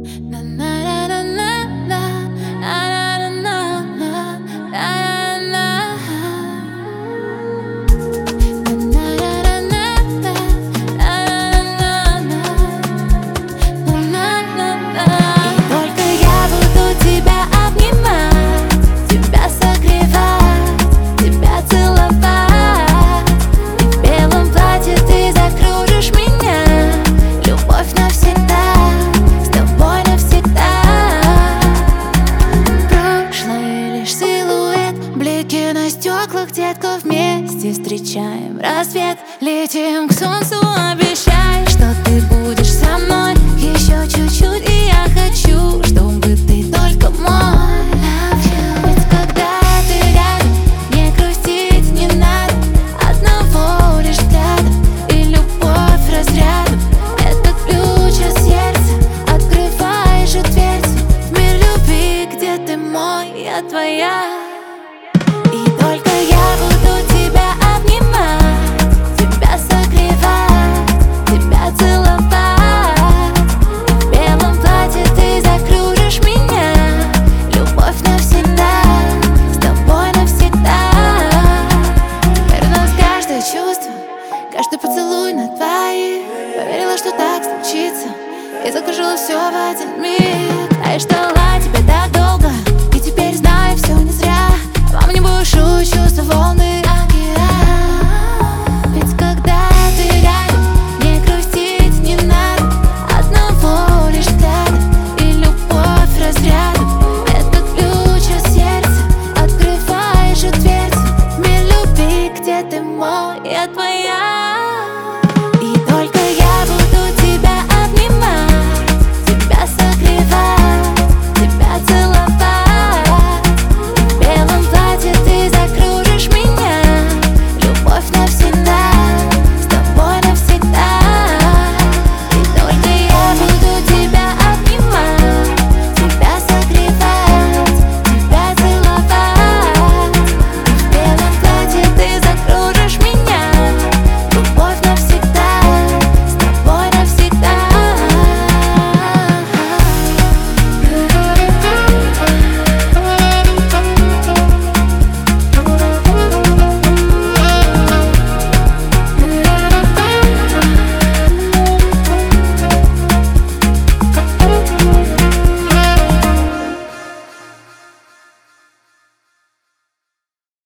На стеклах детка вместе встречаем рассвет. Летим к солнцу, обещай, что ты будешь со мной еще чуть-чуть, и я хочу, чтобы ты только мой. Ведь когда ты рядом, не грустить не надо, одного лишь взгляда и любовь разрядом. Это ключ от сердца, открываешь же дверцу в мир любви, где ты мой, я твоя. И только я буду тебя обнимать, тебя согревать, тебя целовать. В белом платье ты закружишь меня, любовь навсегда, с тобой навсегда. Вернулось каждое чувство, каждый поцелуй на твоих. Поверила, что так случится, и закружила все в один миг. А я ждала тебя так долго, и теперь знаю, все не зря. Во мне бушуют чувства волны.